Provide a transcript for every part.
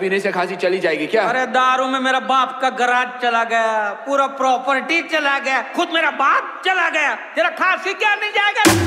पीने से खांसी चली जाएगी क्या? अरे दारू में मेरा बाप का गराज चला गया, पूरा प्रॉपर्टी चला गया, खुद मेरा बाप चला गया, तेरा खांसी क्या नहीं जाएगा?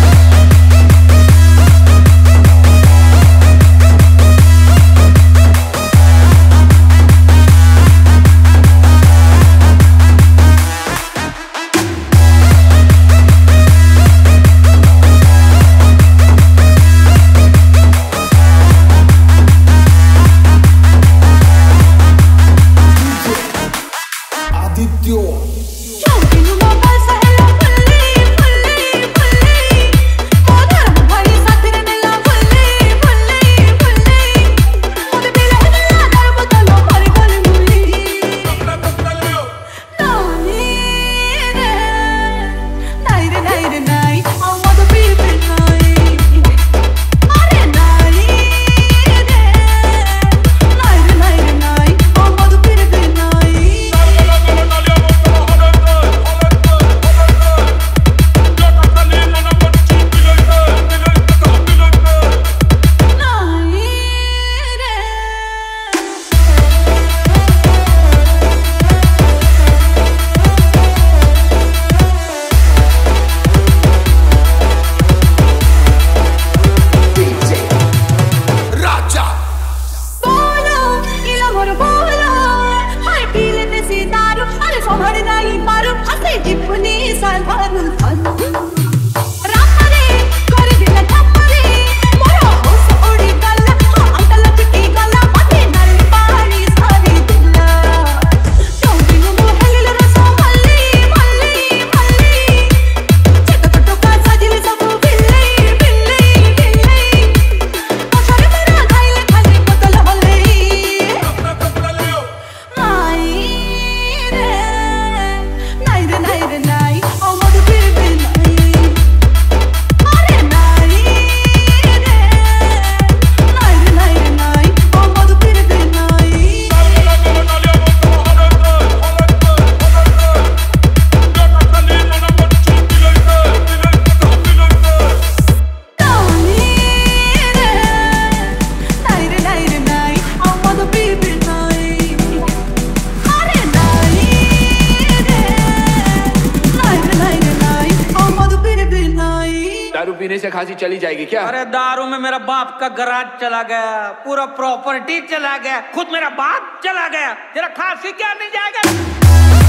दारू पीने से खांसी चली जाएगी क्या? अरे दारू में मेरा बाप का गराज चला गया, पूरा प्रॉपर्टी चला गया, खुद मेरा बाप चला गया, तेरा खांसी क्या नहीं जाएगा?